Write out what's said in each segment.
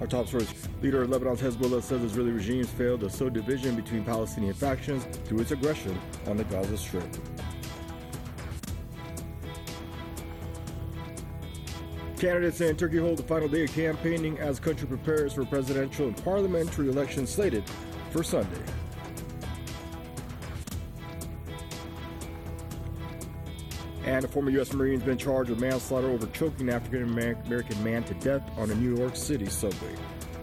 Our top stories. Leader of Lebanon's Hezbollah says Israeli regimes failed to sow division between Palestinian factions through its aggression on the Gaza Strip. Candidates in Turkey hold the final day of campaigning as country prepares for presidential and parliamentary elections slated for Sunday. And a former U.S. Marine has been charged with manslaughter over choking an African-American man to death on a New York City subway.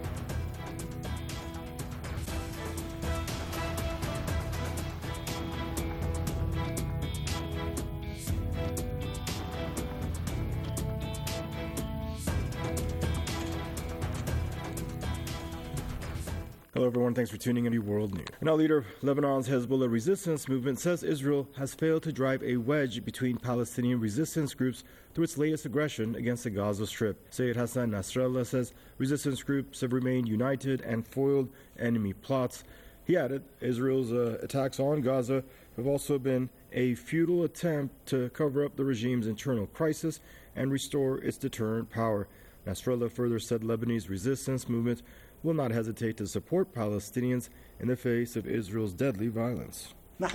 Hello, everyone. Thanks for tuning in to World News. Now, leader of Lebanon's Hezbollah resistance movement says Israel has failed to drive a wedge between Palestinian resistance groups through its latest aggression against the Gaza Strip. Sayyid Hassan Nasrallah says resistance groups have remained united and foiled enemy plots. He added Israel's attacks on Gaza have also been a futile attempt to cover up the regime's internal crisis and restore its deterrent power. Nasrallah further said Lebanese resistance movement will not hesitate to support Palestinians in the face of Israel's deadly violence. We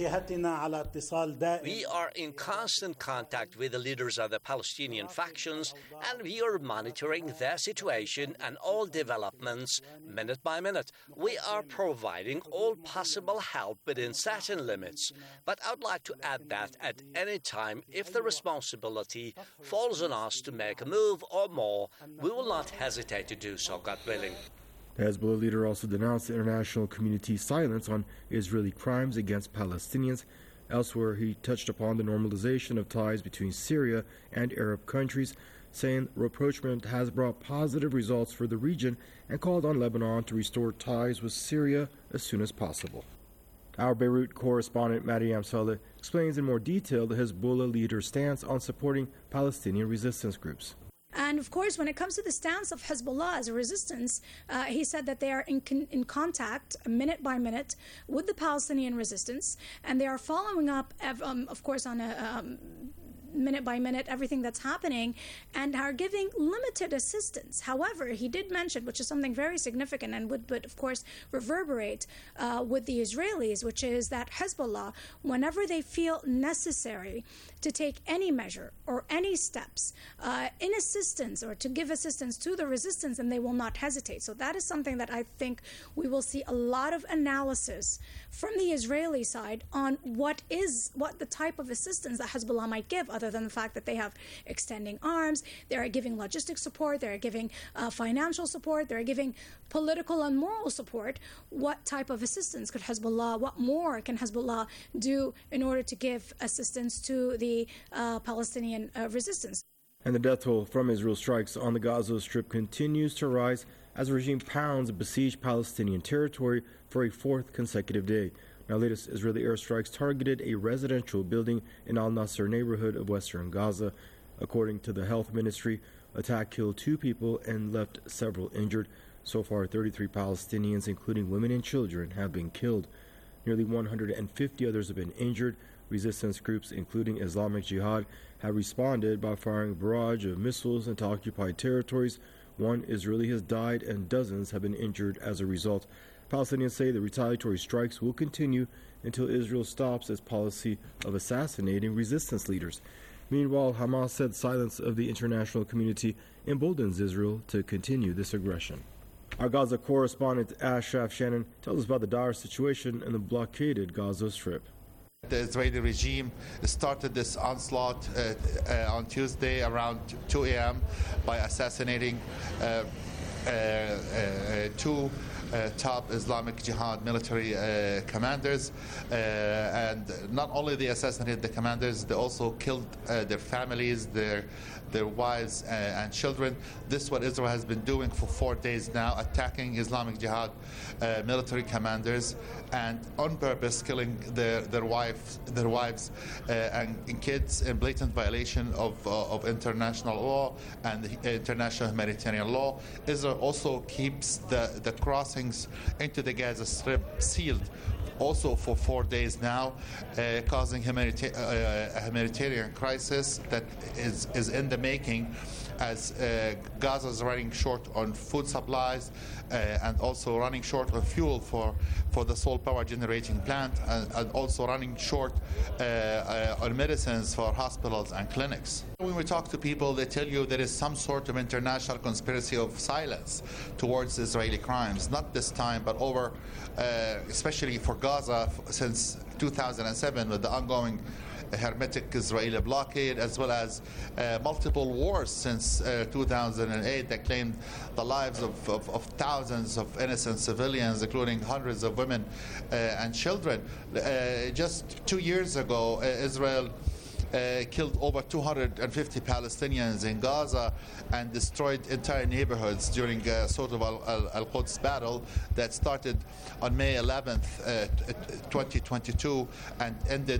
are in constant contact with the leaders of the Palestinian factions, and we are monitoring their situation and all developments minute by minute. We are providing all possible help within certain limits. But I'd like to add that at any time, if the responsibility falls on us to make a move or more, we will not hesitate to do so, God willing. The Hezbollah leader also denounced the international community's silence on Israeli crimes against Palestinians. Elsewhere, he touched upon the normalization of ties between Syria and Arab countries, saying rapprochement has brought positive results for the region and called on Lebanon to restore ties with Syria as soon as possible. Our Beirut correspondent Maryam Saleh explains in more detail the Hezbollah leader's stance on supporting Palestinian resistance groups. And of course, when it comes to the stance of Hezbollah as a resistance, he said that they are in contact minute by minute with the Palestinian resistance, and they are following up, of course, on a minute by minute everything that's happening, and are giving limited assistance. However, he did mention, which is something very significant and would of course reverberate with the Israelis, which is that Hezbollah, whenever they feel necessary to take any measure or any steps in assistance or to give assistance to the resistance, and they will not hesitate. So that is something that I think we will see a lot of analysis from the Israeli side on what the type of assistance that Hezbollah might give, other than the fact that they have extending arms, they are giving logistic support, they are giving financial support, they are giving political and moral support. What type of assistance could Hezbollah, what more can Hezbollah do in order to give assistance to the Palestinian resistance? And the death toll from Israel strikes on the Gaza Strip continues to rise as the regime pounds besieged Palestinian territory for a fourth consecutive day. Now, latest Israeli airstrikes targeted a residential building in Al-Nasser neighborhood of western Gaza. According to the health ministry, attack killed 2 people and left several injured. So far, 33 Palestinians, including women and children, have been killed. Nearly 150 others have been injured. Resistance groups, including Islamic Jihad, have responded by firing a barrage of missiles into occupied territories. 1 Israeli has died and dozens have been injured as a result. Palestinians say the retaliatory strikes will continue until Israel stops its policy of assassinating resistance leaders. Meanwhile, Hamas said silence of the international community emboldens Israel to continue this aggression. Our Gaza correspondent Ashraf Shannon tells us about the dire situation in the blockaded Gaza Strip. The Israeli regime started this onslaught on Tuesday around 2 a.m. by assassinating 2 top Islamic Jihad military commanders, and not only they assassinated the commanders, they also killed their families, their wives and children. This is what Israel has been doing for 4 days now, attacking Islamic Jihad military commanders, and on purpose killing their wives and kids in blatant violation of international law and international humanitarian law. Israel also keeps the crossings into the Gaza Strip sealed also for 4 days now, causing a humanitarian crisis that is in the making as Gaza is running short on food supplies and also running short of fuel for the solar power generating plant, and also running short on medicines for hospitals and clinics. When we talk to people, they tell you there is some sort of international conspiracy of silence towards Israeli crimes. Not this time, but over, especially for Gaza, since 2007 with the ongoing hermetic Israeli blockade, as well as multiple wars since 2008 that claimed the lives of thousands of innocent civilians, including hundreds of women and children. Just 2 years ago, Israel killed over 250 Palestinians in Gaza and destroyed entire neighborhoods during sort of al-Quds battle that started on May 11th, 2022 and ended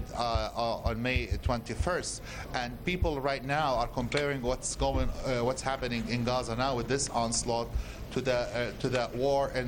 on May 21st. And people right now are comparing what's happening in Gaza now with this onslaught to that war in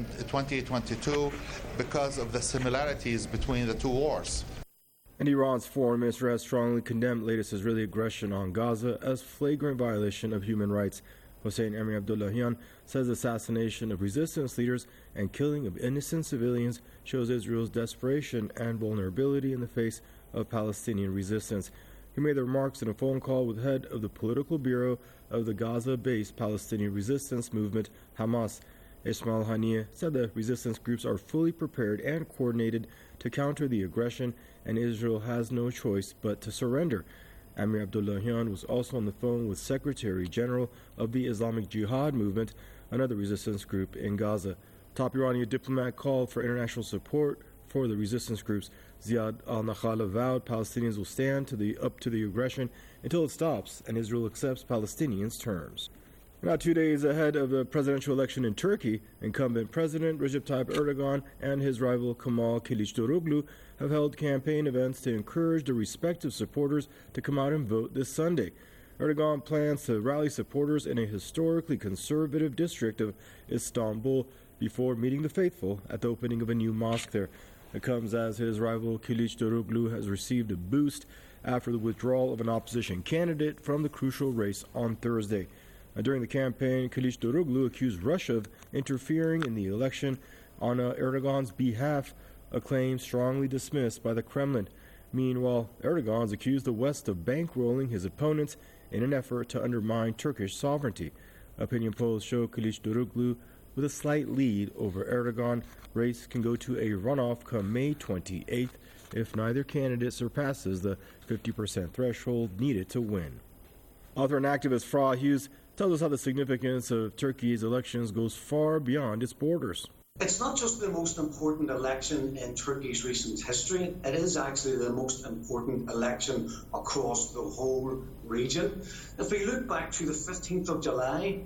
2022 because of the similarities between the two wars. And Iran's foreign minister has strongly condemned latest Israeli aggression on Gaza as flagrant violation of human rights. Hossein Amir Abdullahian says assassination of resistance leaders and killing of innocent civilians shows Israel's desperation and vulnerability in the face of Palestinian resistance. He made the remarks in a phone call with head of the political bureau of the Gaza-based Palestinian resistance movement, Hamas. Ismail Haniyeh said the resistance groups are fully prepared and coordinated to counter the aggression, and Israel has no choice but to surrender. Amir Abdullahian was also on the phone with Secretary General of the Islamic Jihad movement, another resistance group in Gaza. Top Iranian diplomat called for international support for the resistance groups. Ziad al-Nakhala vowed Palestinians will stand up to the aggression until it stops and Israel accepts Palestinians' terms. About 2 days ahead of the presidential election in Turkey, incumbent President Recep Tayyip Erdogan and his rival Kemal Kılıçdaroğlu have held campaign events to encourage their respective supporters to come out and vote this Sunday. Erdogan plans to rally supporters in a historically conservative district of Istanbul before meeting the faithful at the opening of a new mosque there. It comes as his rival Kılıçdaroğlu has received a boost after the withdrawal of an opposition candidate from the crucial race on Thursday. During the campaign, Kılıçdaroğlu accused Russia of interfering in the election on Erdogan's behalf, a claim strongly dismissed by the Kremlin. Meanwhile, Erdogan's accused the West of bankrolling his opponents in an effort to undermine Turkish sovereignty. Opinion polls show Kılıçdaroğlu with a slight lead over Erdogan. Race can go to a runoff come May 28th if neither candidate surpasses the 50% threshold needed to win. Author and activist Farah Hughes tells us how the significance of Turkey's elections goes far beyond its borders. It's not just the most important election in Turkey's recent history, it is actually the most important election across the whole region. If we look back to the 15th of July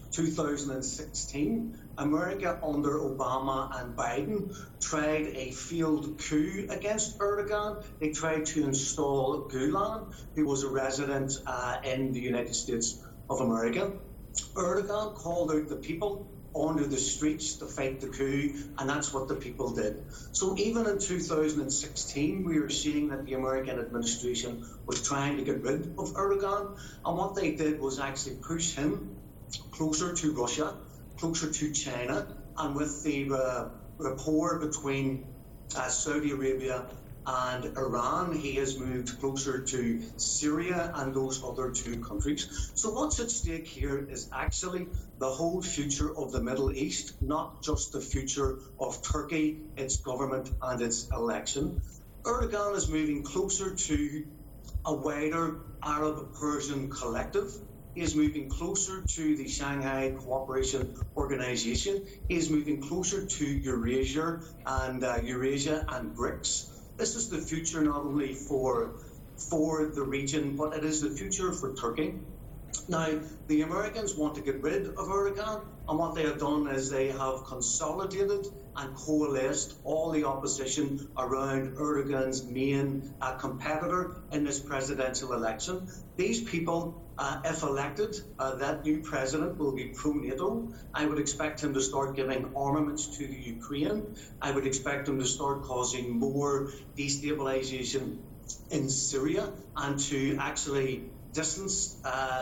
2016, America under Obama and Biden tried a failed coup against Erdogan. They tried to install Gulen, who was a resident in the United States of America. Erdogan called out the people onto the streets to fight the coup, and that's what the people did. So even in 2016, we were seeing that the American administration was trying to get rid of Erdogan, and what they did was actually push him closer to Russia, closer to China, and with the rapport between Saudi Arabia and Iran, he has moved closer to Syria and those other two countries. So what's at stake here is actually the whole future of the Middle East, not just the future of Turkey, its government and its election. Erdogan is moving closer to a wider Arab-Persian collective. He is moving closer to the Shanghai Cooperation Organization. He is moving closer to Eurasia and BRICS. This is the future not only for the region, but it is the future for Turkey. Now, the Americans want to get rid of Erdogan, and what they have done is they have consolidated and coalesced all the opposition around Erdogan's main competitor in this presidential election. These people, if elected, that new president will be pro-NATO. I would expect him to start giving armaments to the Ukraine. I would expect him to start causing more destabilization in Syria and to actually distance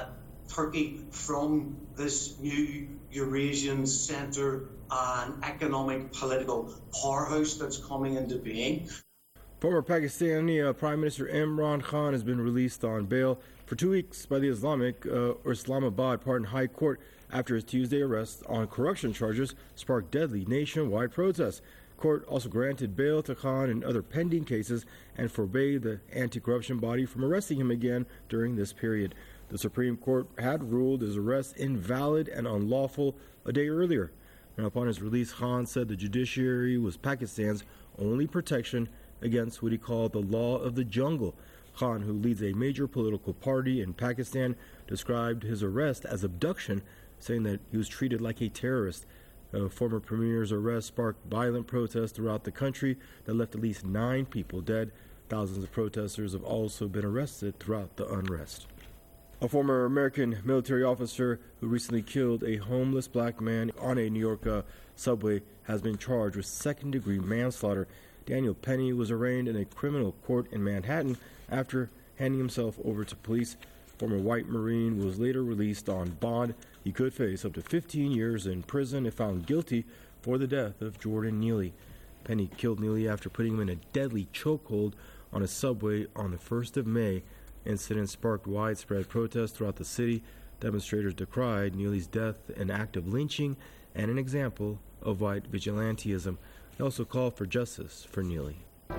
Turkey from this new Eurasian centre and economic political powerhouse that's coming into being. Former Pakistani Prime Minister Imran Khan has been released on bail for 2 weeks by the Islamabad High Court after his Tuesday arrest on corruption charges sparked deadly nationwide protests. Court also granted bail to Khan in other pending cases and forbade the anti-corruption body from arresting him again during this period. The Supreme Court had ruled his arrest invalid and unlawful a day earlier. Now, upon his release, Khan said the judiciary was Pakistan's only protection against what he called the law of the jungle. Khan, who leads a major political party in Pakistan, described his arrest as abduction, saying that he was treated like a terrorist. The former premier's arrest sparked violent protests throughout the country that left at least 9 people dead. Thousands of protesters have also been arrested throughout the unrest. A former American military officer who recently killed a homeless black man on a New York subway has been charged with second-degree manslaughter. Daniel Penny was arraigned in a criminal court in Manhattan after handing himself over to police. Former white Marine was later released on bond. He could face up to 15 years in prison if found guilty for the death of Jordan Neely. Penny killed Neely after putting him in a deadly chokehold on a subway on the 1st of May. Incident sparked widespread protests throughout the city. Demonstrators decried Neely's death an act of lynching and an example of white vigilantism. They also called for justice for Neely.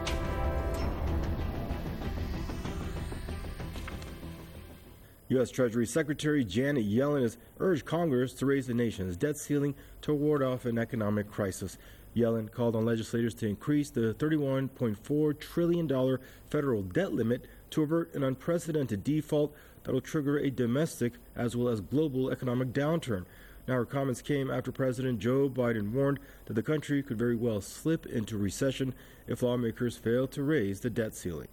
U.S. Treasury Secretary Janet Yellen has urged Congress to raise the nation's debt ceiling to ward off an economic crisis. Yellen called on legislators to increase the $31.4 trillion federal debt limit to avert an unprecedented default that will trigger a domestic as well as global economic downturn. Now, her comments came after President Joe Biden warned that the country could very well slip into recession if lawmakers fail to raise the debt ceiling.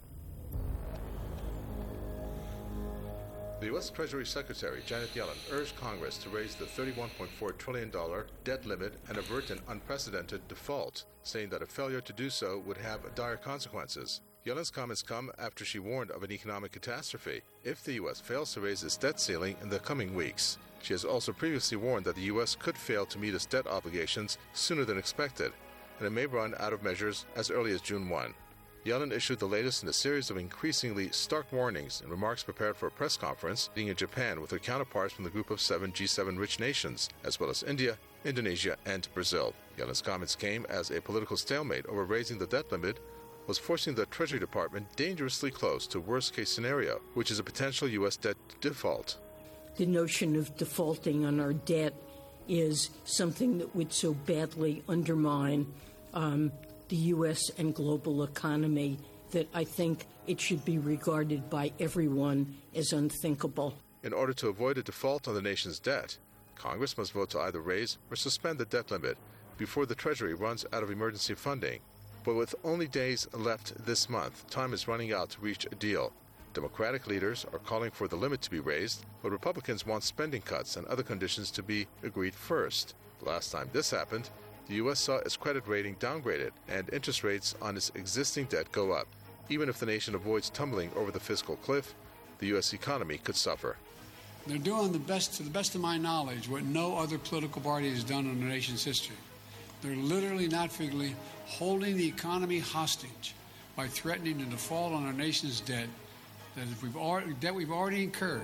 The U.S. Treasury Secretary Janet Yellen urged Congress to raise the $31.4 trillion debt limit and avert an unprecedented default, saying that a failure to do so would have dire consequences. Yellen's comments come after she warned of an economic catastrophe if the U.S. fails to raise its debt ceiling in the coming weeks. She has also previously warned that the U.S. could fail to meet its debt obligations sooner than expected, and it may run out of measures as early as June 1. Yellen issued the latest in a series of increasingly stark warnings in remarks prepared for a press conference being in Japan with her counterparts from the group of 7 G7 rich nations, as well as India, Indonesia, and Brazil. Yellen's comments came as a political stalemate over raising the debt limit was forcing the Treasury Department dangerously close to worst-case scenario, which is a potential U.S. debt default. The notion of defaulting on our debt is something that would so badly undermine the U.S. and global economy that I think it should be regarded by everyone as unthinkable. In order to avoid a default on the nation's debt, Congress must vote to either raise or suspend the debt limit before the Treasury runs out of emergency funding. But with only days left this month, time is running out to reach a deal. Democratic leaders are calling for the limit to be raised, but Republicans want spending cuts and other conditions to be agreed first. The last time this happened, the U.S. saw its credit rating downgraded and interest rates on its existing debt go up. Even if the nation avoids tumbling over the fiscal cliff, the U.S. economy could suffer. They're doing the best, to the best of my knowledge, what no other political party has done in the nation's history. They're literally, not figuratively, holding the economy hostage by threatening to default on our nation's debt that we've already incurred.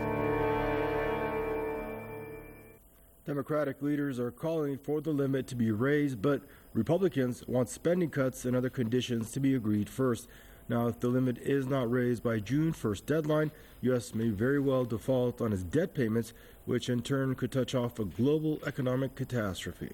Democratic leaders are calling for the limit to be raised, but Republicans want spending cuts and other conditions to be agreed first. Now, if the limit is not raised by June 1st deadline, U.S. may very well default on its debt payments, which in turn could touch off a global economic catastrophe.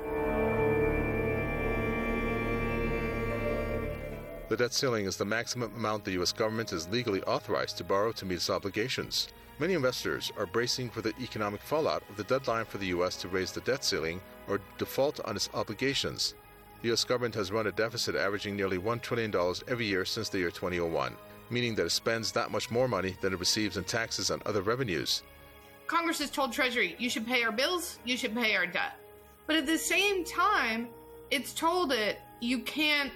The debt ceiling is the maximum amount the U.S. government is legally authorized to borrow to meet its obligations. Many investors are bracing for the economic fallout of the deadline for the U.S. to raise the debt ceiling or default on its obligations. The U.S. government has run a deficit averaging nearly $1 trillion every year since the year 2001, meaning that it spends that much more money than it receives in taxes and other revenues. Congress has told Treasury, you should pay our bills, you should pay our debt. But at the same time, it's told it you can't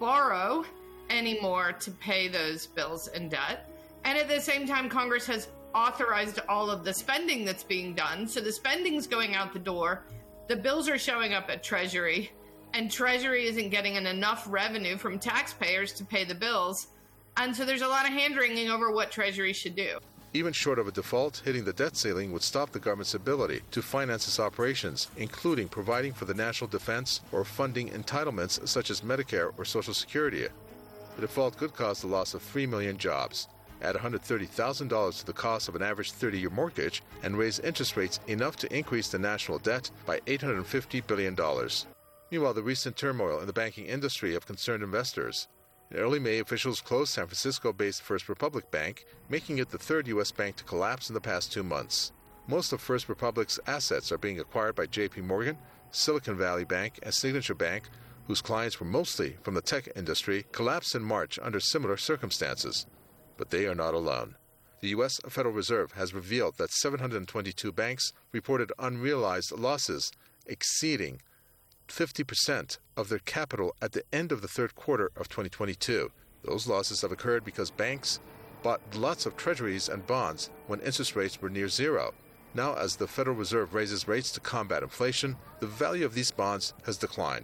borrow anymore to pay those bills and debt. And at the same time, Congress has authorized all of the spending that's being done. So the spending's going out the door. The bills are showing up at Treasury, and Treasury isn't getting enough revenue from taxpayers to pay the bills. And so there's a lot of hand-wringing over what Treasury should do. Even short of a default, hitting the debt ceiling would stop the government's ability to finance its operations, including providing for the national defense or funding entitlements such as Medicare or Social Security. The default could cause the loss of 3 million jobs, add $130,000 to the cost of an average 30-year mortgage, and raise interest rates enough to increase the national debt by $850 billion. Meanwhile, the recent turmoil in the banking industry have concerned investors. In early May, officials closed San Francisco-based First Republic Bank, making it the third U.S. bank to collapse in the past 2 months. Most of First Republic's assets are being acquired by J.P. Morgan, Silicon Valley Bank, and Signature Bank, whose clients were mostly from the tech industry, collapsed in March under similar circumstances. But they are not alone. The U.S. Federal Reserve has revealed that 722 banks reported unrealized losses exceeding 50% of their capital at the end of the third quarter of 2022. Those losses have occurred because banks bought lots of treasuries and bonds when interest rates were near zero. Now, as the Federal Reserve raises rates to combat inflation, the value of these bonds has declined.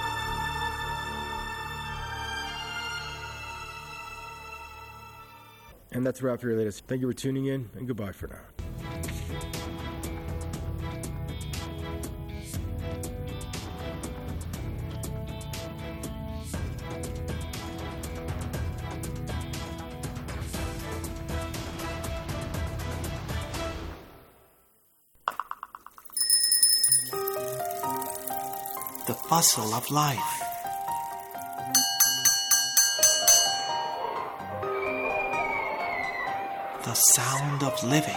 And that's a wrap for your latest. Thank you for tuning in, and goodbye for now. The puzzle of life. The sound of living.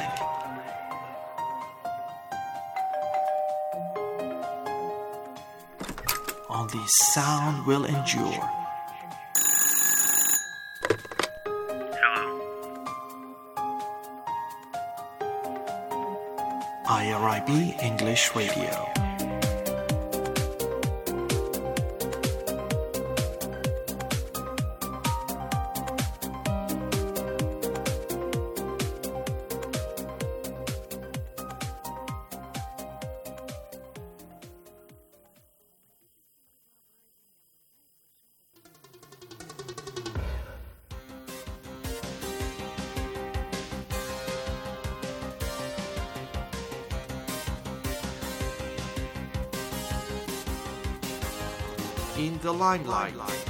Only sound will endure. IRIB English Radio. In the limelight.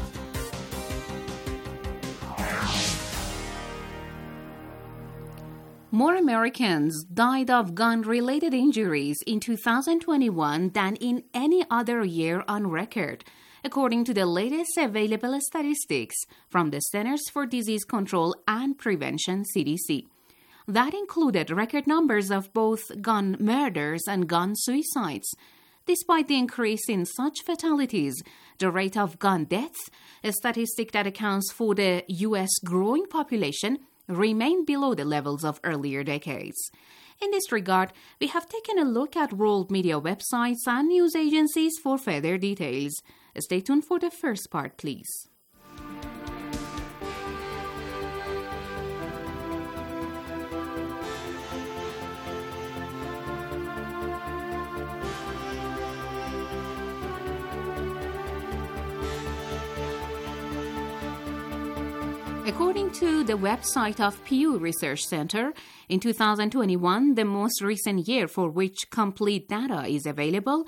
More Americans died of gun-related injuries in 2021 than in any other year on record, according to the latest available statistics from the Centers for Disease Control and Prevention, CDC. That included record numbers of both gun murders and gun suicides. Despite the increase in such fatalities, the rate of gun deaths, a statistic that accounts for the U.S. growing population, remained below the levels of earlier decades. In this regard, we have taken a look at world media websites and news agencies for further details. Stay tuned for the first part, please. According to the website of Pew Research Center, in 2021, the most recent year for which complete data is available,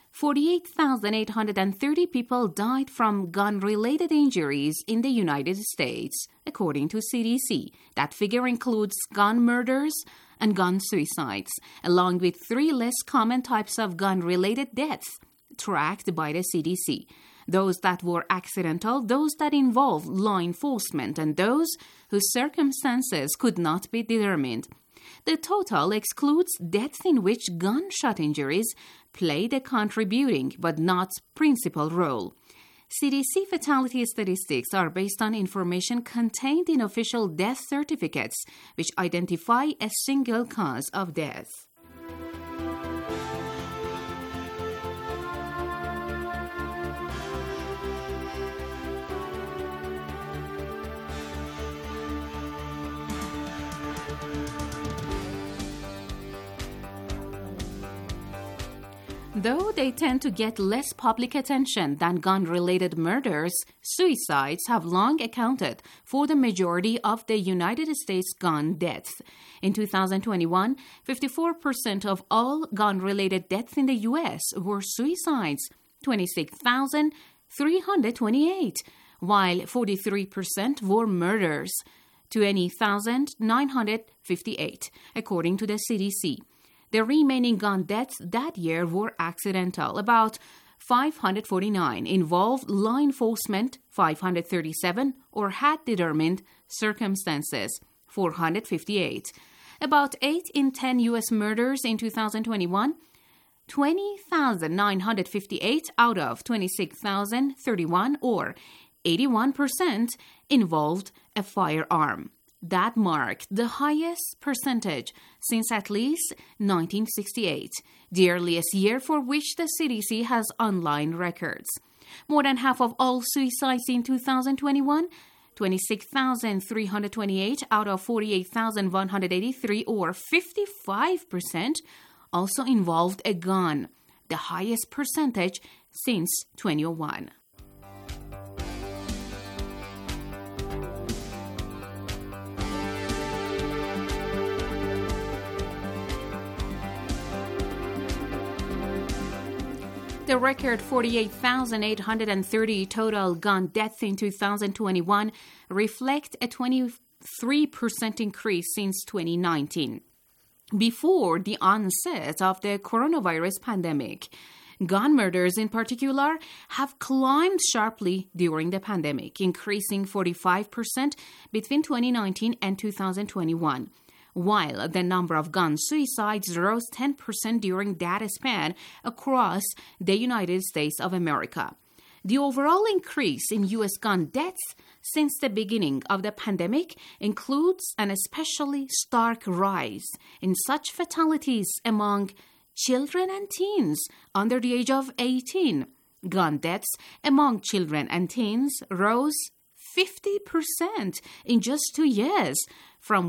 48,830 people died from gun-related injuries in the United States, according to CDC. That figure includes gun murders and gun suicides, along with 3 less common types of gun-related deaths tracked by the CDC. Those that were accidental, those that involved law enforcement, and those whose circumstances could not be determined. The total excludes deaths in which gunshot injuries played a contributing but not principal role. CDC fatality statistics are based on information contained in official death certificates, which identify a single cause of death. Though they tend to get less public attention than gun-related murders, suicides have long accounted for the majority of the United States gun deaths. In 2021, 54% of all gun-related deaths in the U.S. were suicides, 26,328, while 43% were murders, 20,958, according to the CDC. The remaining gun deaths that year were accidental. About 549 involved law enforcement, 537, or had determined circumstances, 458. About 8 in 10 U.S. murders in 2021, 20,958 out of 26,031, or 81%, involved a firearm. That marked the highest percentage since at least 1968, the earliest year for which the CDC has online records. More than half of all suicides in 2021, 26,328 out of 48,183, or 55%, also involved a gun, the highest percentage since 2001. The record 48,830 total gun deaths in 2021 reflect a 23% increase since 2019. Before the onset of the coronavirus pandemic, gun murders in particular have climbed sharply during the pandemic, increasing 45% between 2019 and 2021. While the number of gun suicides rose 10% during that span across the United States of America. The overall increase in U.S. gun deaths since the beginning of the pandemic includes an especially stark rise in such fatalities among children and teens under the age of 18. Gun deaths among children and teens rose 50% in just 2 years, from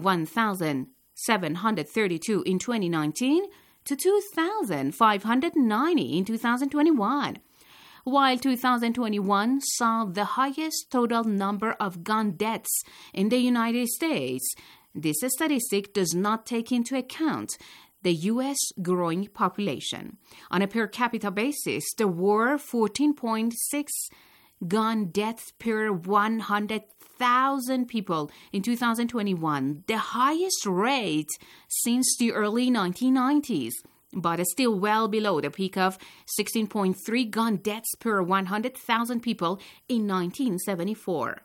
1,732 in 2019 to 2,590 in 2021. While 2021 saw the highest total number of gun deaths in the United States, this statistic does not take into account the U.S. growing population. On a per capita basis, there were 14.6 gun deaths per 100,000 people in 2021, the highest rate since the early 1990s, but still well below the peak of 16.3 gun deaths per 100,000 people in 1974.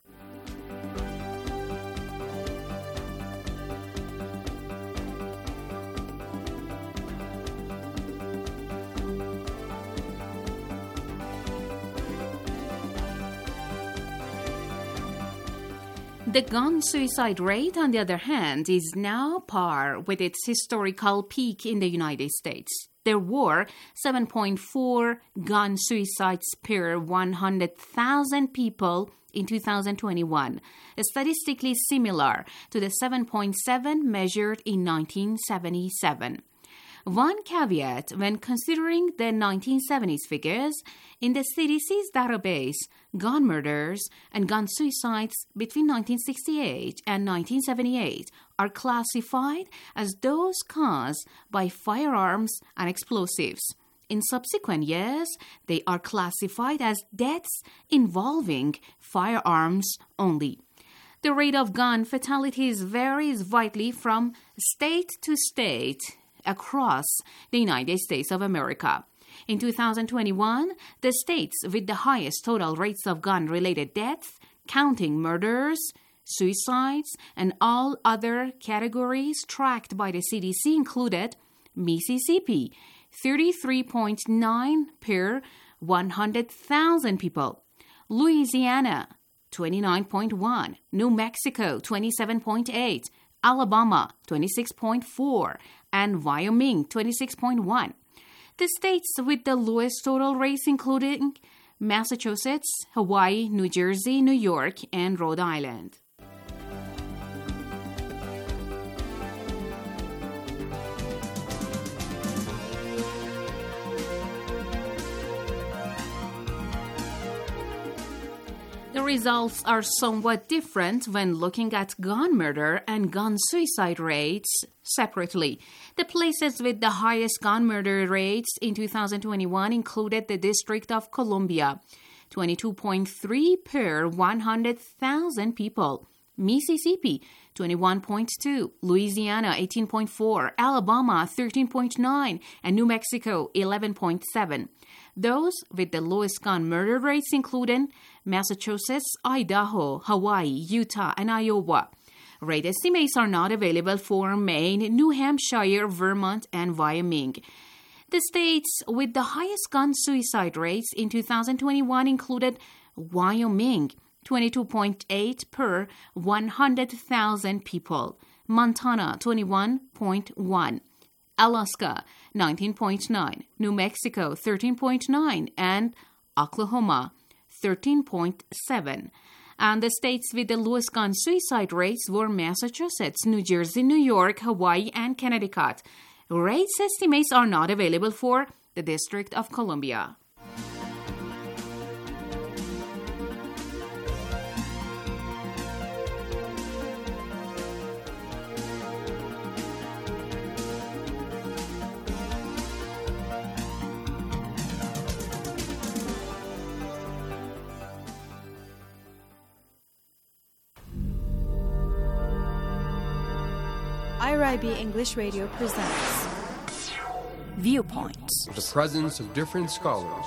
The gun suicide rate, on the other hand, is now par with its historical peak in the United States. There were 7.4 gun suicides per 100,000 people in 2021, statistically similar to the 7.7 measured in 1977. One caveat when considering the 1970s figures: in the CDC's database, gun murders and gun suicides between 1968 and 1978 are classified as those caused by firearms and explosives. In subsequent years, they are classified as deaths involving firearms only. The rate of gun fatalities varies widely from state to state across the United States of America. In 2021, the states with the highest total rates of gun-related deaths, counting murders, suicides, and all other categories tracked by the CDC, included Mississippi, 33.9 per 100,000 people, Louisiana, 29.1, New Mexico, 27.8, Alabama, 26.4, and Wyoming, 26.1. The states with the lowest total rates including Massachusetts, Hawaii, New Jersey, New York, and Rhode Island. results are somewhat different when looking at gun murder and gun suicide rates separately. The places with the highest gun murder rates in 2021 included the District of Columbia, 22.3 per 100,000 people, Mississippi, 21.2, Louisiana, 18.4, Alabama, 13.9, and New Mexico, 11.7. Those with the lowest gun murder rates included Massachusetts, Idaho, Hawaii, Utah, and Iowa. Rate estimates are not available for Maine, New Hampshire, Vermont, and Wyoming. The states with the highest gun suicide rates in 2021 included Wyoming, 22.8 per 100,000 people, Montana, 21.1, Alaska, 19.9, New Mexico, 13.9, and Oklahoma, 13.7. And the states with the lowest gun suicide rates were Massachusetts, New Jersey, New York, Hawaii, and Connecticut. Rates estimates are not available for the District of Columbia. IRIB English Radio presents Viewpoints. The presence of different scholars.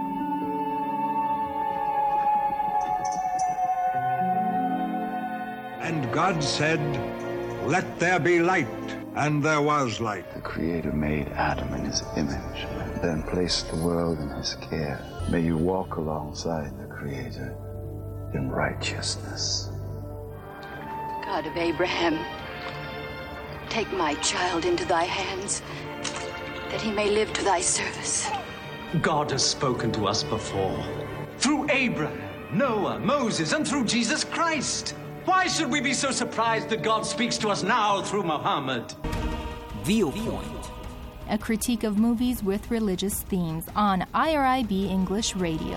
And God said, "Let there be light," and there was light. The Creator made Adam in his image, and then placed the world in his care. May you walk alongside the Creator in righteousness. God of Abraham, take my child into thy hands, that he may live to thy service. God has spoken to us before, through Abraham, Noah, Moses, and through Jesus Christ. Why should we be so surprised that God speaks to us now through Muhammad? Viewpoint, a critique of movies with religious themes on IRIB English Radio.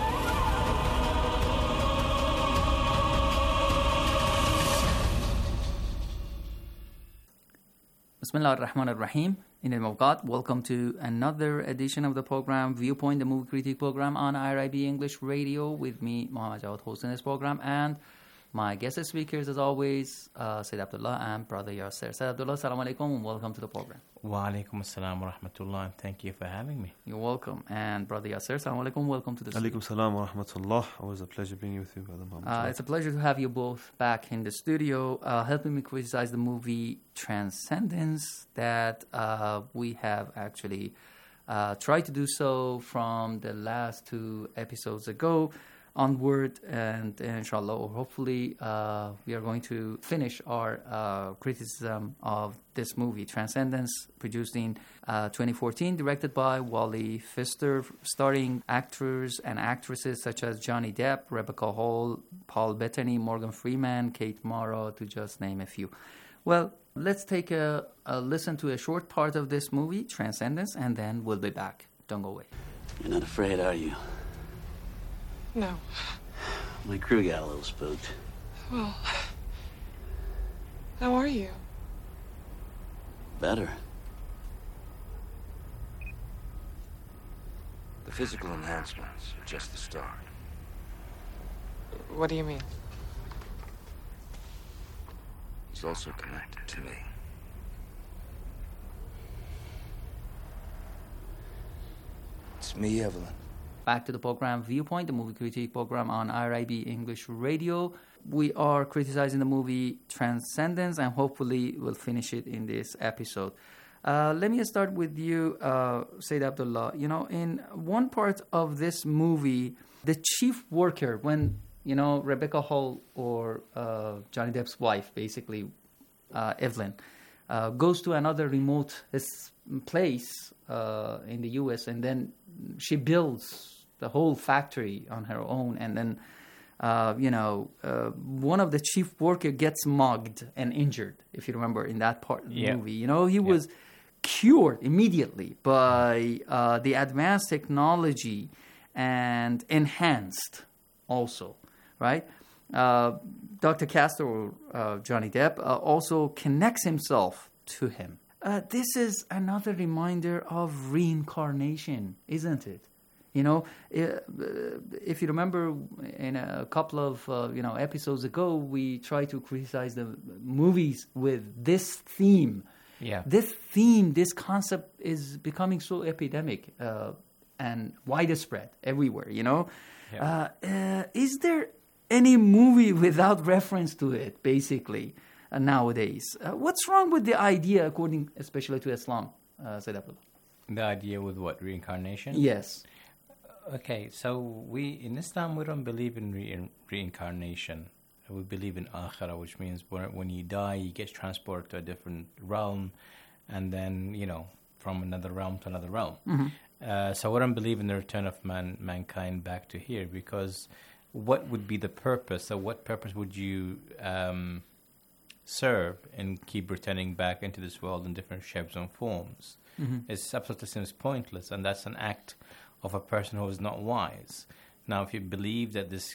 Bismillah ar-Rahman ar-Rahim. In the name of God, welcome to another edition of the program Viewpoint, the movie critique program on IRIB English Radio with me, Muhammad Jawad, hosting this program, and my guest speakers, as always, Sayyid Abdullah and Brother Yasser. Sayyid Abdullah, assalamu alaikum, and welcome to the program. Wa alaikum assalam wa rahmatullah, and thank you for having me. You're welcome. And Brother Yasser, assalamu alaikum, welcome to the studio. Alaikum salam wa rahmatullah. Always a pleasure being with you, Brother Muhammad. It's a pleasure to have you both back in the studio, helping me criticize the movie Transcendence that we have actually tried to do so from the last two episodes ago onward, and inshallah, or hopefully, we are going to finish our criticism of this movie, Transcendence, produced in 2014, directed by Wally Pfister, starring actors and actresses such as Johnny Depp, Rebecca Hall, Paul Bettany, Morgan Freeman, Kate Mara, to just name a few. Well, let's take a listen to a short part of this movie, Transcendence, and then we'll be back. Don't go away. You're not afraid, are you? No. My crew got a little spooked. Well, how are you? Better. The physical enhancements are just the start. What do you mean? He's also connected to me. It's me, Evelyn. Back to the program Viewpoint, the movie critique program on IRIB English Radio. We are criticizing the movie Transcendence, and hopefully we'll finish it in this episode. Let me start with you, Sayyid Abdullah. You know, in one part of this movie, the chief worker, when, you know, Rebecca Hall, or Johnny Depp's wife, basically, Evelyn, goes to another remote place in the U.S., and then she builds the whole factory on her own, and then, one of the chief worker gets mugged and injured, if you remember, in that part of the movie. You know, he was cured immediately by the advanced technology and enhanced also right? Dr. Castor, or Johnny Depp, also connects himself to him. This is another reminder of reincarnation, isn't it? You know, if you remember, in a couple of episodes ago, we tried to criticize the movies with this theme. Yeah. This theme, this concept is becoming so epidemic and widespread everywhere, you know. Yeah. Is there any movie without reference to it, basically, nowadays? What's wrong with the idea, according especially to Islam, Sayyid Abdullah? The idea with what? Reincarnation? Yes. Okay, so in Islam, we don't believe in reincarnation. We believe in akhirah, which means when you die, you get transported to a different realm, and then, from another realm to another realm. Mm-hmm. So we don't believe in the return of mankind back to here, because what would be the purpose? So what purpose would you serve and keep returning back into this world in different shapes and forms? Mm-hmm. It absolutely seems pointless, and that's an act of a person who is not wise. Now, if you believe that this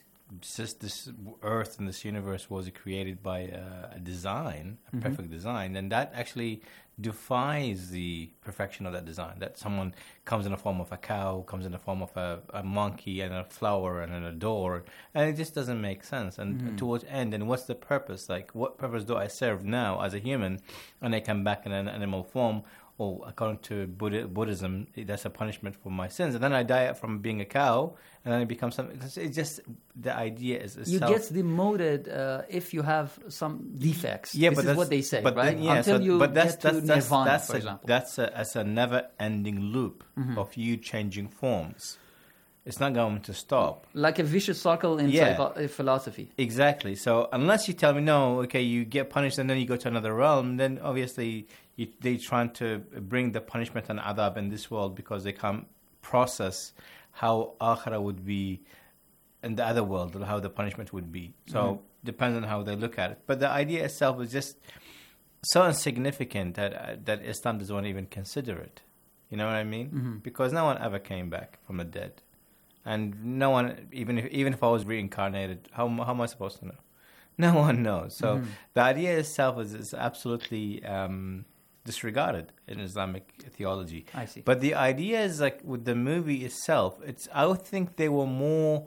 earth and this universe was created by a design, a perfect design, then that actually defies the perfection of that design. That someone comes in the form of a cow, comes in the form of a monkey and a flower and a door, and it just doesn't make sense. And to what end? And what's the purpose? Like, what purpose do I serve now as a human, and I come back in an animal form? Or according to Buddhism, that's a punishment for my sins. And then I die from being a cow, and then I become something. It's just, the idea is you get demoted if you have some defects. Yeah, this but is what they say, but right? Yeah, Until you get to nirvana, for example. That's a never-ending loop of you changing forms. It's not going to stop. Like a vicious circle in philosophy. Exactly. So unless you tell me, no, okay, you get punished and then you go to another realm, then obviously they're trying to bring the punishment and adab in this world because they can't process how akhirah would be in the other world, or how the punishment would be. So depends on how they look at it. But the idea itself is just so insignificant that Islam doesn't want to even consider it. You know what I mean? Because no one ever came back from the dead. And no one, even if I was reincarnated, how am I supposed to know? No one knows. So the idea itself is absolutely disregarded in Islamic theology. I see. But the idea is, like, with the movie itself, I would think they were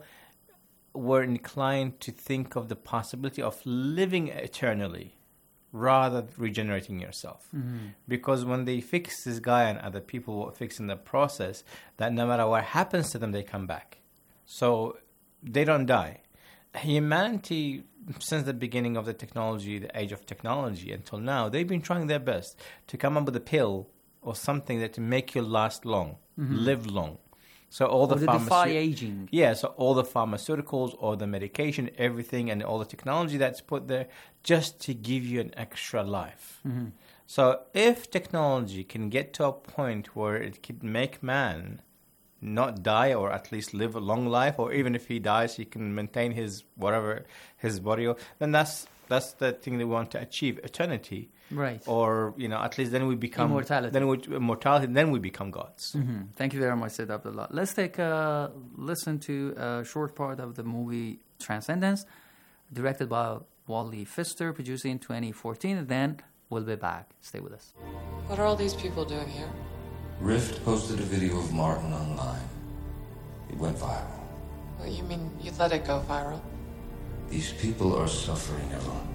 inclined to think of the possibility of living eternally rather than regenerating yourself. Because when they fix this guy and other people were fixing the process, that no matter what happens to them, they come back. So they don't die. Humanity, since the beginning of the technology, the age of technology until now, they've been trying their best to come up with a pill or something that to make you last long, live long. So all the defy aging. Yeah, so all the pharmaceuticals, all the medication, everything, and all the technology that's put there just to give you an extra life. So if technology can get to a point where it could make man not die, or at least live a long life, or even if he dies, he can maintain his body, then that's the thing that we want to achieve, eternity. Right. Or, at least then we become... Immortality. Then we become gods. Thank you very much, Sayyid Abdullah. Let's take a listen to a short part of the movie Transcendence, directed by Wally Pfister, produced in 2014, and then we'll be back. Stay with us. What are all these people doing here? Rift posted a video of Martin online. It went viral. What, you mean you let it go viral? These people are suffering, Evelyn.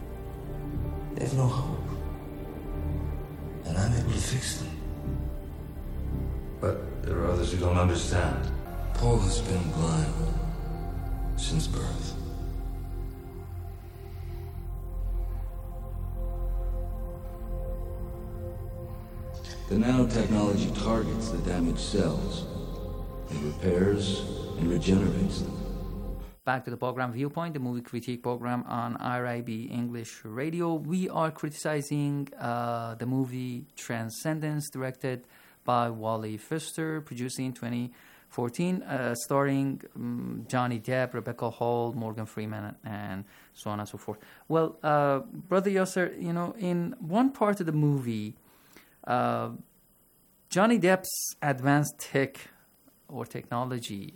They have no hope. And I'm able to fix them. But there are others who don't understand. Paul has been blind since birth. The nanotechnology targets the damaged cells. It repairs and regenerates them. Back to the program Viewpoint, the movie critique program on IRIB English Radio. We are criticizing the movie Transcendence, directed by Wally Pfister, produced in 2014, starring Johnny Depp, Rebecca Hall, Morgan Freeman, and so on and so forth. Well, Brother Yasser, in one part of the movie, Johnny Depp's advanced tech or technology,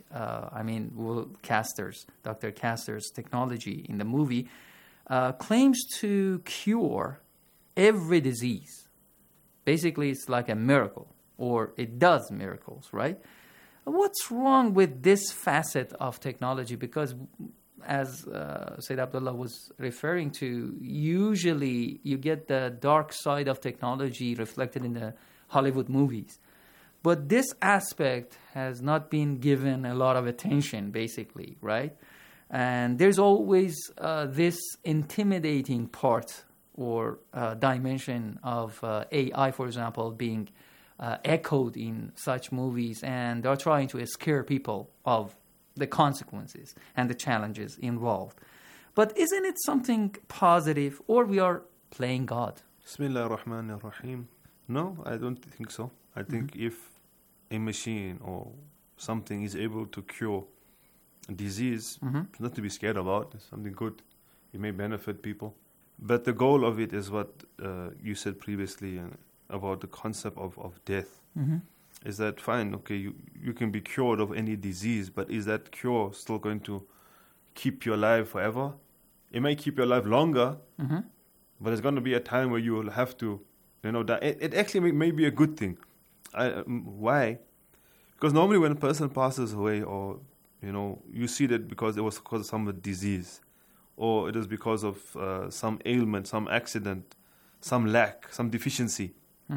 Dr. Caster's technology in the movie, claims to cure every disease. Basically, it's like a miracle, or it does miracles, right? What's wrong with this facet of technology? Because as Sayyid Abdullah was referring to, usually you get the dark side of technology reflected in the Hollywood movies. But this aspect has not been given a lot of attention, basically, right? And there's always this intimidating part or dimension of AI, for example, being echoed in such movies, and they're trying to scare people of the consequences and the challenges involved. But isn't it something positive, or we are playing God? Bismillah ar-Rahman ar-Rahim. No, I don't think so. I think if a machine or something is able to cure a disease, it's not to be scared about. It's something good. It may benefit people. But the goal of it is what you said previously about the concept of death. Is that fine? Okay, you can be cured of any disease, but is that cure still going to keep you alive forever? It may keep you alive longer, but there's going to be a time where you will have to, die. It actually may be a good thing. Why? Because normally when a person passes away, or you see that because it was because of some disease, or it is because of some ailment, some accident, some lack, some deficiency.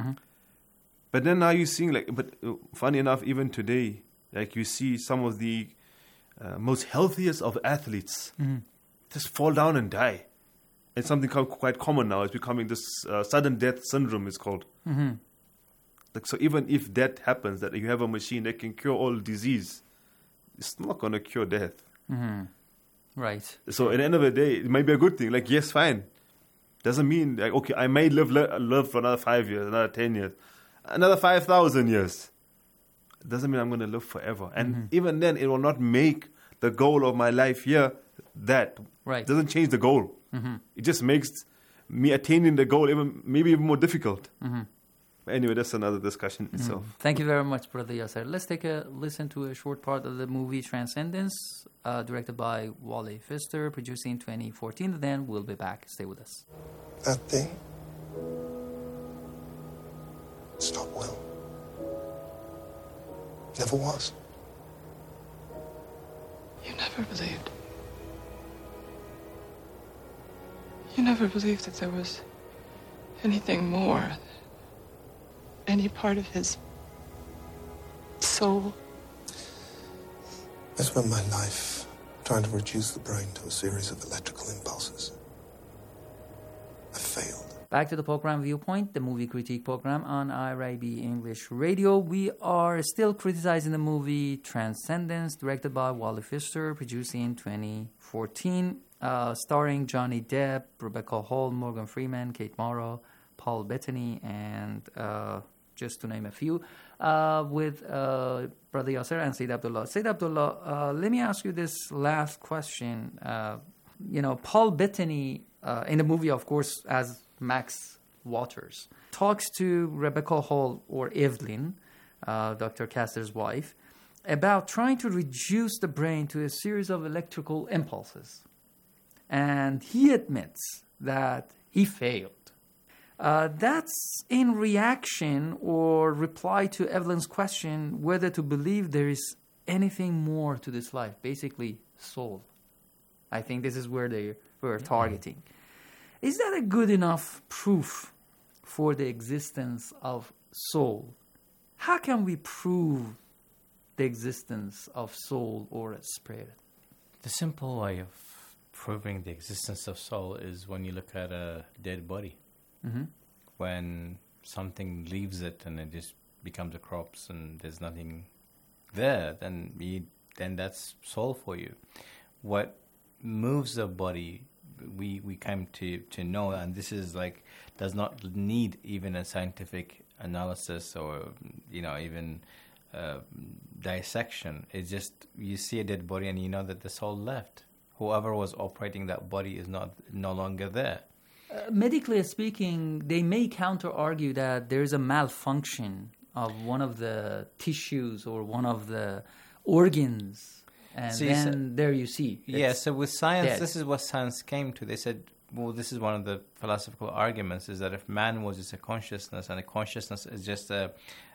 But then now you're seeing, but funny enough, even today, you see some of the most healthiest of athletes just fall down and die. It's something quite common now. It's becoming this sudden death syndrome, it's called. So even if that happens, that you have a machine that can cure all disease, it's not going to cure death. Right. So at the end of the day, it might be a good thing. Yes, fine. Doesn't mean, okay, I may live for another 5 years, another 10 years, another 5,000 years. It doesn't mean I'm going to live forever. And even then, it will not make the goal of my life here that. Right. It doesn't change the goal. It just makes me attaining the goal maybe even more difficult. But anyway, that's another discussion itself. Thank you very much, Brother Yasser. Let's take a listen to a short part of the movie Transcendence, directed by Wally Pfister, produced in 2014. Then we'll be back. Stay with us. That thing, it's not will. Never was. You never believed. You never believed that there was anything more, any part of his soul. I spent my life trying to reduce the brain to a series of electrical impulses. I failed. Back to the program Viewpoint, the movie critique program on IRIB English Radio. We are still criticizing the movie Transcendence, directed by Wally Pfister, produced in 2014, starring Johnny Depp, Rebecca Hall, Morgan Freeman, Kate Mara, Paul Bettany, and just to name a few, with Brother Yasser and Sayyid Abdullah. Sayyid Abdullah, let me ask you this last question. Paul Bettany, in the movie, of course, as Max Waters, talks to Rebecca Hall, or Evelyn, Dr. Caster's wife, about trying to reduce the brain to a series of electrical impulses. And he admits that he failed. That's in reaction or reply to Evelyn's question whether to believe there is anything more to this life, basically soul. I think this is where they were targeting. Is that a good enough proof for the existence of soul? How can we prove the existence of soul or a spirit? The simple way of proving the existence of soul is when you look at a dead body. When something leaves it and it just becomes a corpse and there's nothing there, then that's soul for you. What moves the body, we came to know, and this is does not need even a scientific analysis or even dissection. It's just you see a dead body and you know that the soul left. Whoever was operating that body is no longer there. Medically speaking, they may counter-argue that there is a malfunction of one of the tissues or one of the organs, and then there you see. Yeah, so with science, dead. this is what science came to. They said, well, this is one of the philosophical arguments, is that if man was just a consciousness, and a consciousness is just a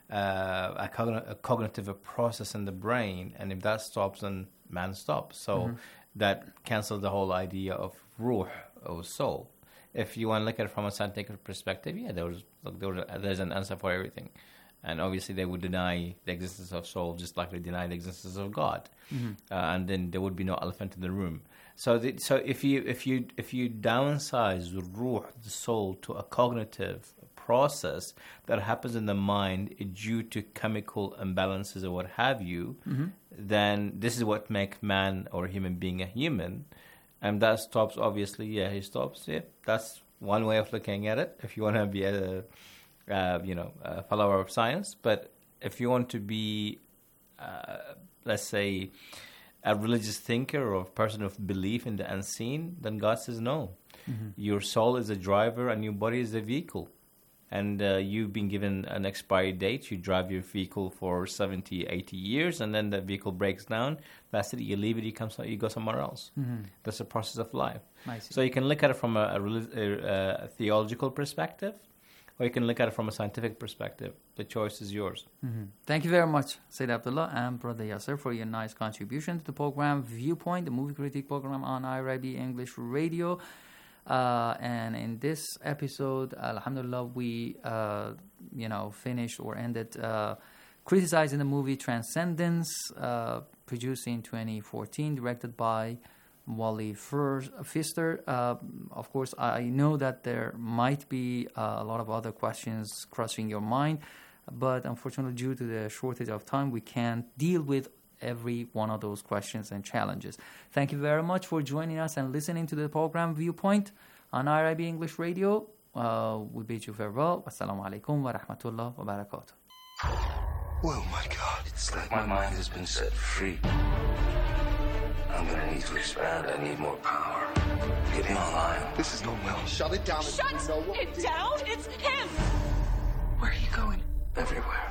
cognitive process in the brain, and if that stops, then man stops. So that cancels the whole idea of ruh, or soul. If you want to look at it from a scientific perspective, yeah, there's an answer for everything. And obviously they would deny the existence of soul just like they deny the existence of God. And then there would be no elephant in the room. So if you downsize the ruh, the soul, to a cognitive process that happens in the mind due to chemical imbalances or what have you, then this is what makes man or human being a human. And that stops, obviously, he stops. Yeah, that's one way of looking at it. If you want to be a follower of science, but if you want to be, let's say, a religious thinker or a person of belief in the unseen, then God says no. Your soul is a driver and your body is a vehicle. And you've been given an expiry date. You drive your vehicle for 70, 80 years, and then the vehicle breaks down. That's it. You leave it, you go somewhere else. That's the process of life. I see. So you can look at it from a theological perspective, or you can look at it from a scientific perspective. The choice is yours. Thank you very much, Sayyid Abdullah and Brother Yasser, for your nice contribution to the program Viewpoint, the movie critique program on IRIB English Radio. And in this episode, alhamdulillah, we finished or ended criticizing the movie Transcendence, produced in 2014, directed by Wally Pfister. Of course, I know that there might be a lot of other questions crossing your mind, but unfortunately, due to the shortage of time, we can't deal with every one of those questions and challenges. Thank you very much for joining us and listening to the program Viewpoint on IRIB English Radio. We bid you farewell. Wassalamu alaikum wa rahmatullah wa barakatuh. Oh my God, it's like my mind has been set free. I'm gonna need to expand. I need more power. Get me online. This is not well. Shut it down. Shut it down? It's him! Where are you going? Everywhere.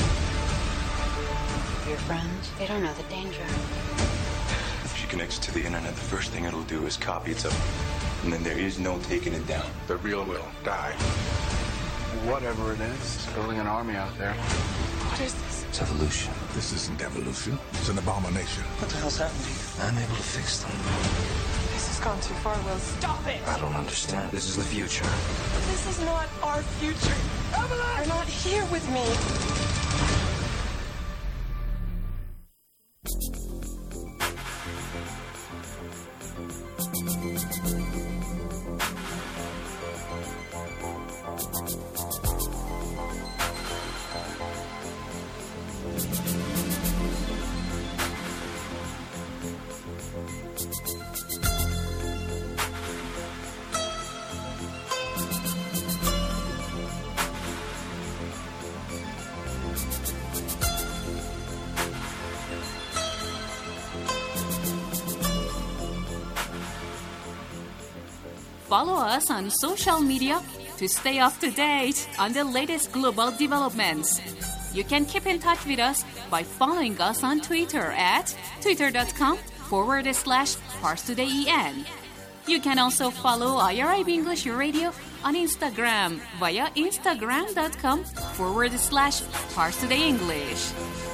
Your friends, they don't know the danger. If she connects to the internet, the first thing it'll do is copy itself. And then there is no taking it down. The real will die. Whatever it is, it's building an army out there. What is this? It's evolution. This isn't evolution. It's an abomination. What the hell's happening? I'm able to fix them. This has gone too far, Will. Stop it! I don't understand. This is the future. This is not our future. Evelyn! You're not here with me. Follow us on social media to stay up to date on the latest global developments. You can keep in touch with us by following us on Twitter at twitter.com/ParsTodayEN. You can also follow IRIB English Radio on Instagram via instagram.com/ParsTodayEnglish.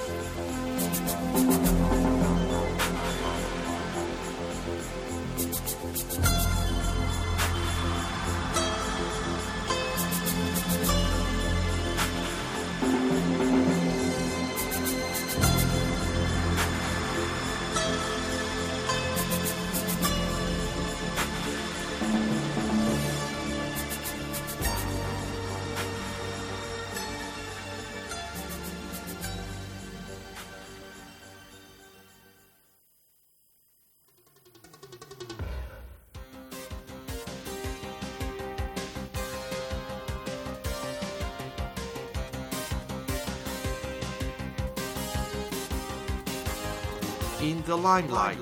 In the limelight.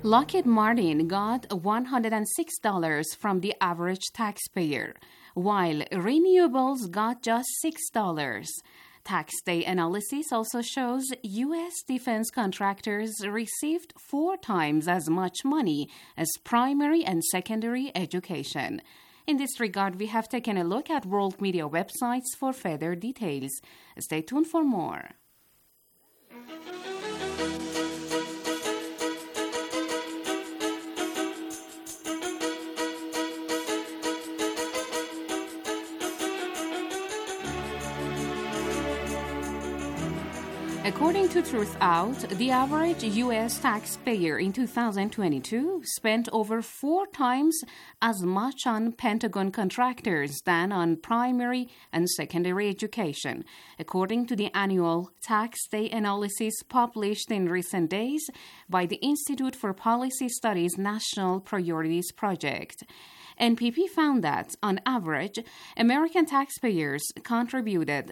Lockheed Martin got $106 from the average taxpayer, while renewables got just $6. Tax day analysis also shows U.S. defense contractors received 4 times as much money as primary and secondary education. In this regard, we have taken a look at world media websites for further details. Stay tuned for more. According to Truthout, the average U.S. taxpayer in 2022 spent over 4 times as much on Pentagon contractors than on primary and secondary education, according to the annual tax day analysis published in recent days by the Institute for Policy Studies National Priorities Project. NPP found that, on average, American taxpayers contributed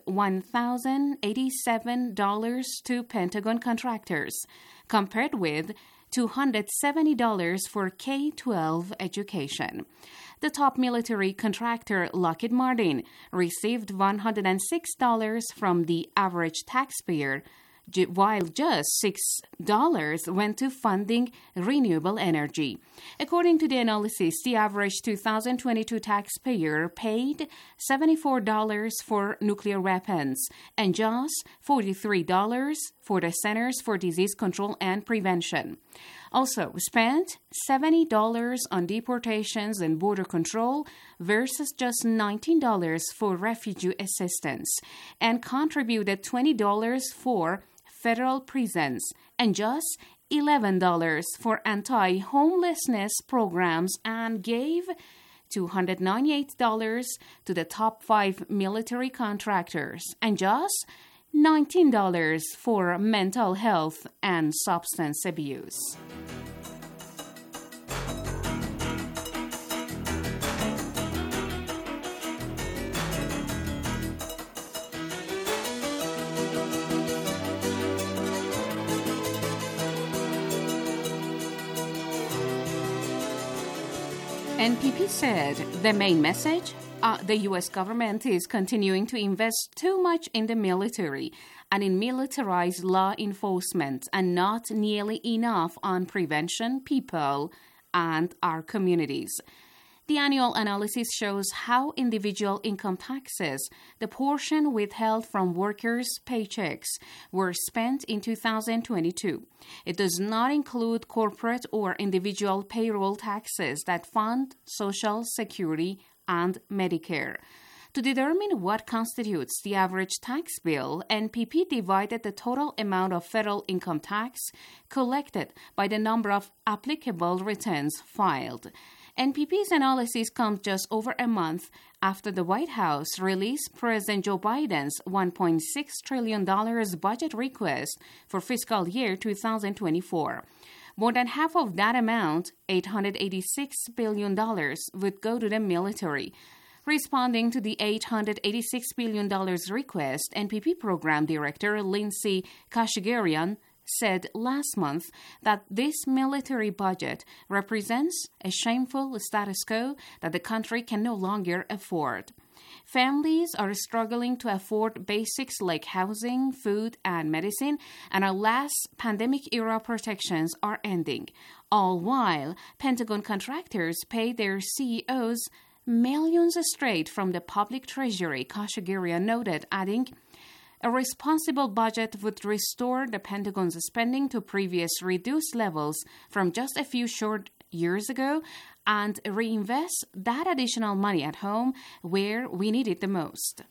$1,087 to Pentagon contractors, compared with $270 for K-12 education. The top military contractor, Lockheed Martin, received $106 from the average taxpayer, while just $6 went to funding renewable energy. According to the analysis, the average 2022 taxpayer paid $74 for nuclear weapons and just $43 for the Centers for Disease Control and Prevention. Also spent $70 on deportations and border control versus just $19 for refugee assistance, and contributed $20 for federal prisons and just $11 for anti-homelessness programs, and gave $298 to the top 5 military contractors and just $19 for mental health and substance abuse. NPP said the main message, the U.S. government is continuing to invest too much in the military and in militarized law enforcement and not nearly enough on prevention, people, and our communities. The annual analysis shows how individual income taxes, the portion withheld from workers' paychecks, were spent in 2022. It does not include corporate or individual payroll taxes that fund Social Security and Medicare. To determine what constitutes the average tax bill, NPP divided the total amount of federal income tax collected by the number of applicable returns filed. NPP's analysis comes just over a month after the White House released President Joe Biden's $1.6 trillion budget request for fiscal year 2024. More than half of that amount, $886 billion, would go to the military. Responding to the $886 billion request, NPP Program Director Lindsay Kashagarian said last month that this military budget represents a shameful status quo that the country can no longer afford. Families are struggling to afford basics like housing, food, and medicine, and our last pandemic-era protections are ending, all while Pentagon contractors pay their CEOs millions straight from the public treasury, Kashagarian noted, adding, "A responsible budget would restore the Pentagon's spending to previous reduced levels from just a few short years ago and reinvest that additional money at home where we need it the most."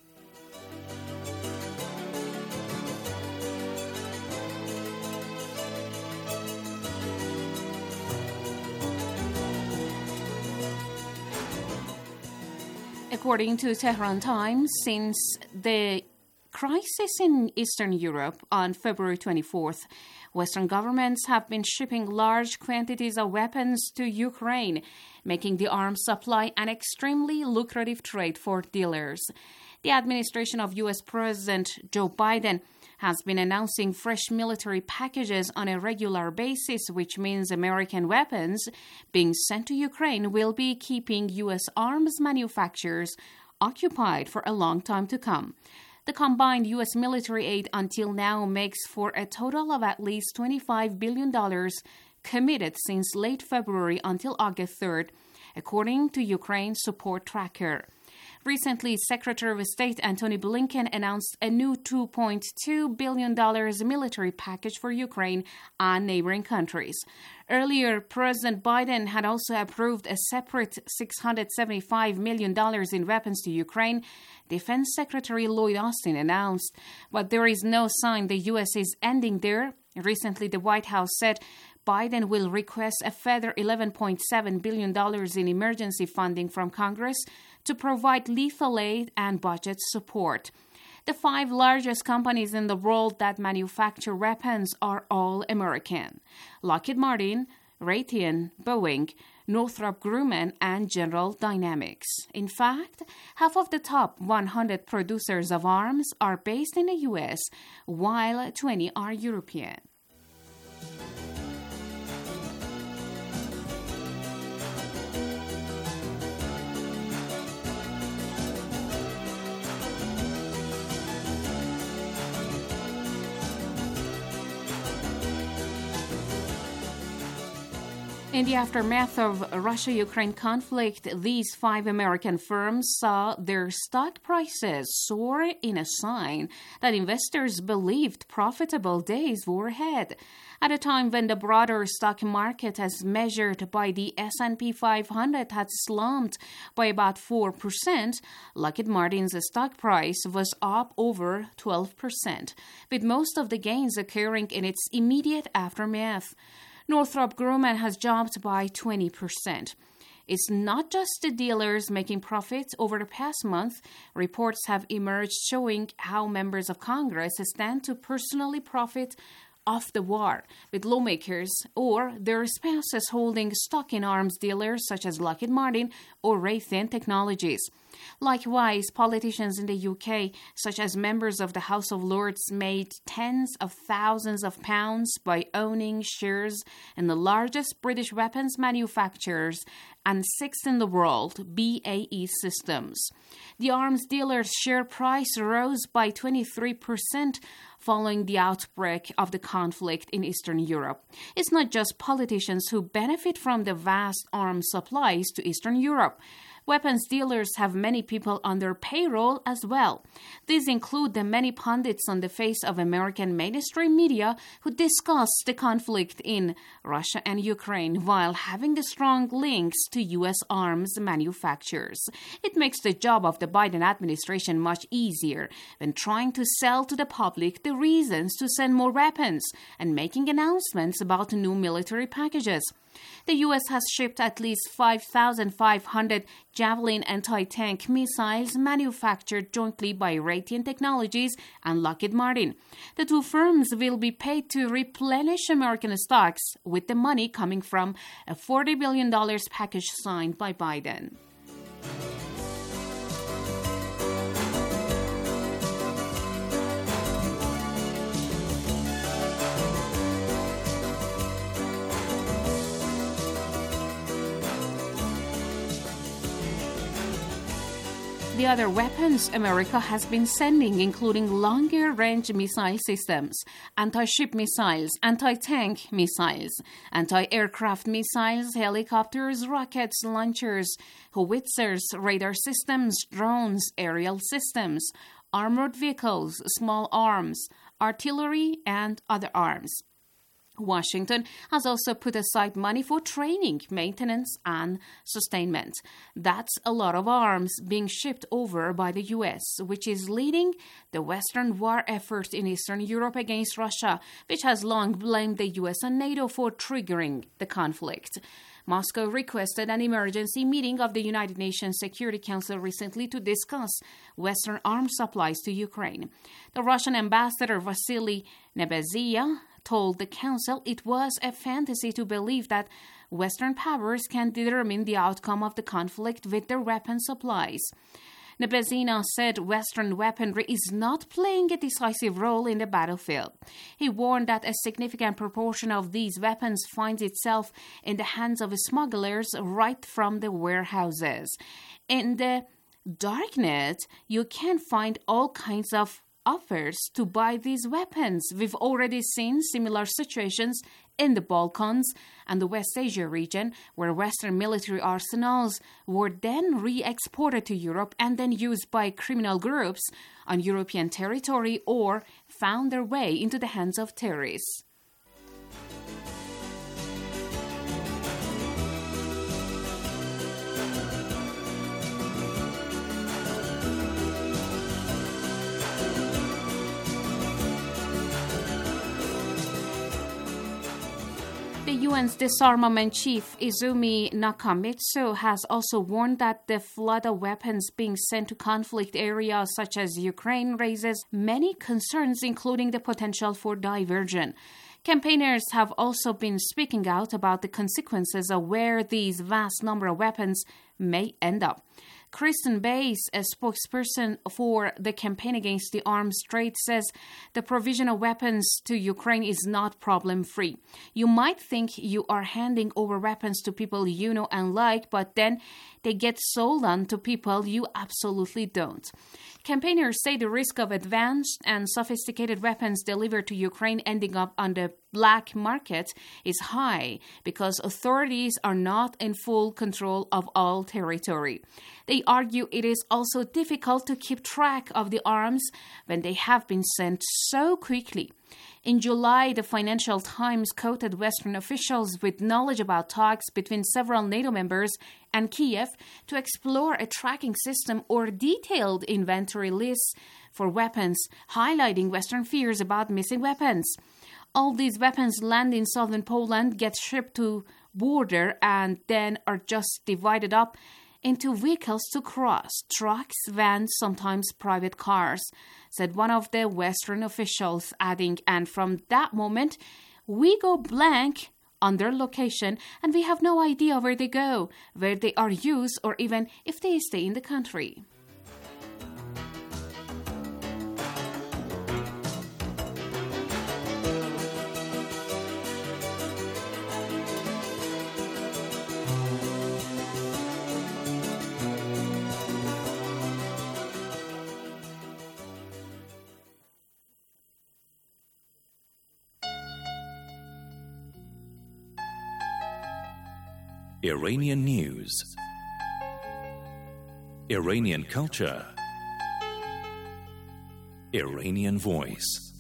According to Tehran Times, since the crisis in Eastern Europe on February 24th, Western governments have been shipping large quantities of weapons to Ukraine, making the arms supply an extremely lucrative trade for dealers. The administration of U.S. President Joe Biden has been announcing fresh military packages on a regular basis, which means American weapons being sent to Ukraine will be keeping U.S. arms manufacturers occupied for a long time to come. The combined U.S. military aid until now makes for a total of at least $25 billion committed since late February until August 3rd, according to Ukraine Support Tracker. Recently, Secretary of State Antony Blinken announced a new $2.2 billion military package for Ukraine and neighboring countries. Earlier, President Biden had also approved a separate $675 million in weapons to Ukraine, Defense Secretary Lloyd Austin announced. But there is no sign the U.S. is ending there. Recently, the White House said Biden will request a further $11.7 billion in emergency funding from Congress to provide lethal aid and budget support. The 5 largest companies in the world that manufacture weapons are all American: Lockheed Martin, Raytheon, Boeing, Northrop Grumman, and General Dynamics. In fact, half of the top 100 producers of arms are based in the U.S., while 20 are European. In the aftermath of Russia-Ukraine conflict, these 5 American firms saw their stock prices soar in a sign that investors believed profitable days were ahead. At a time when the broader stock market, as measured by the S&P 500, had slumped by about 4%, Lockheed Martin's stock price was up over 12%, with most of the gains occurring in its immediate aftermath. Northrop Grumman has jumped by 20%. It's not just the dealers making profits. Over the past month, reports have emerged showing how members of Congress stand to personally profit off the war, with lawmakers or their spouses holding stock in arms dealers such as Lockheed Martin or Raytheon Technologies. Likewise, politicians in the UK, such as members of the House of Lords, made tens of thousands of pounds by owning shares in the largest British weapons manufacturers and 6th in the world, BAE Systems. The arms dealer's share price rose by 23% following the outbreak of the conflict in Eastern Europe. It's not just politicians who benefit from the vast arms supplies to Eastern Europe. Weapons dealers have many people on their payroll as well. These include the many pundits on the face of American mainstream media who discuss the conflict in Russia and Ukraine while having the strong links to U.S. arms manufacturers. It makes the job of the Biden administration much easier when trying to sell to the public the reasons to send more weapons and making announcements about new military packages. The U.S. has shipped at least 5,500 Javelin anti-tank missiles manufactured jointly by Raytheon Technologies and Lockheed Martin. The 2 firms will be paid to replenish American stocks, with the money coming from a $40 billion package signed by Biden. The other weapons America has been sending, including longer-range missile systems, anti-ship missiles, anti-tank missiles, anti-aircraft missiles, helicopters, rockets, launchers, howitzers, radar systems, drones, aerial systems, armored vehicles, small arms, artillery, and other arms. Washington has also put aside money for training, maintenance, and sustainment. That's a lot of arms being shipped over by the U.S., which is leading the Western war effort in Eastern Europe against Russia, which has long blamed the U.S. and NATO for triggering the conflict. Moscow requested an emergency meeting of the United Nations Security Council recently to discuss Western arms supplies to Ukraine. The Russian ambassador Vasily Nebenzia told the council it was a fantasy to believe that Western powers can determine the outcome of the conflict with their weapon supplies. Nebenzina said Western weaponry is not playing a decisive role in the battlefield. He warned that a significant proportion of these weapons finds itself in the hands of smugglers right from the warehouses. In the darknet, you can find all kinds of offers to buy these weapons. We've already seen similar situations in the Balkans and the West Asia region, where Western military arsenals were then re-exported to Europe and then used by criminal groups on European territory or found their way into the hands of terrorists. The UN's disarmament chief, Izumi Nakamitsu, has also warned that the flood of weapons being sent to conflict areas such as Ukraine raises many concerns, including the potential for diversion. Campaigners have also been speaking out about the consequences of where these vast number of weapons may end up. Kristen Bass, a spokesperson for the Campaign Against the Arms Trade, says the provision of weapons to Ukraine is not problem-free. You might think you are handing over weapons to people you know and like, but then they get sold on to people you absolutely don't. Campaigners say the risk of advanced and sophisticated weapons delivered to Ukraine ending up on the black market is high because authorities are not in full control of all territory. They argue it is also difficult to keep track of the arms when they have been sent so quickly. In July, the Financial Times quoted Western officials with knowledge about talks between several NATO members and Kiev to explore a tracking system or detailed inventory lists for weapons, highlighting Western fears about missing weapons. All these weapons land in southern Poland, get shipped to border, and then are just divided up into vehicles to cross, trucks, vans, sometimes private cars, said one of the Western officials, adding, and from that moment, we go blank on their location and we have no idea where they go, where they are used, or even if they stay in the country. Iranian news, Iranian culture, Iranian voice.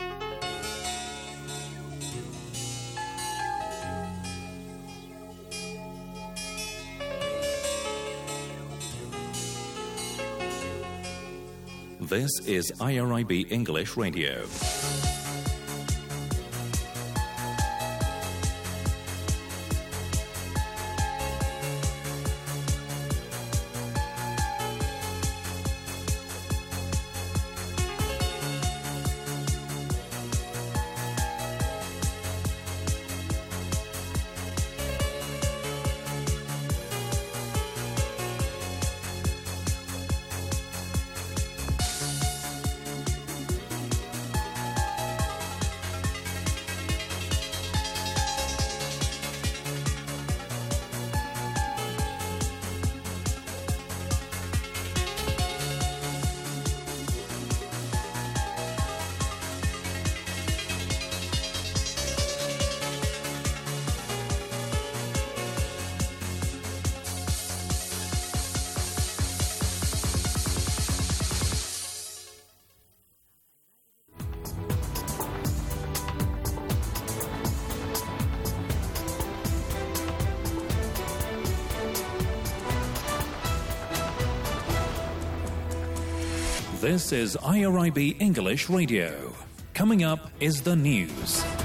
This is IRIB English Radio. This is IRIB English Radio. Coming up is the news.